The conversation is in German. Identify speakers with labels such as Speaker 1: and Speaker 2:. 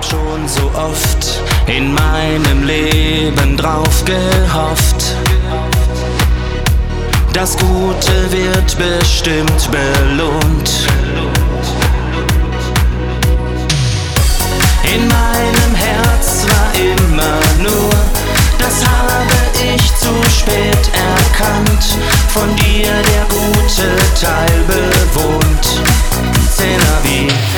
Speaker 1: Schon so oft in meinem Leben drauf gehofft. Das Gute wird bestimmt belohnt. In meinem Herz war immer nur, das habe ich zu spät erkannt. Von dir der gute Teil bewohnt. C'est la vie.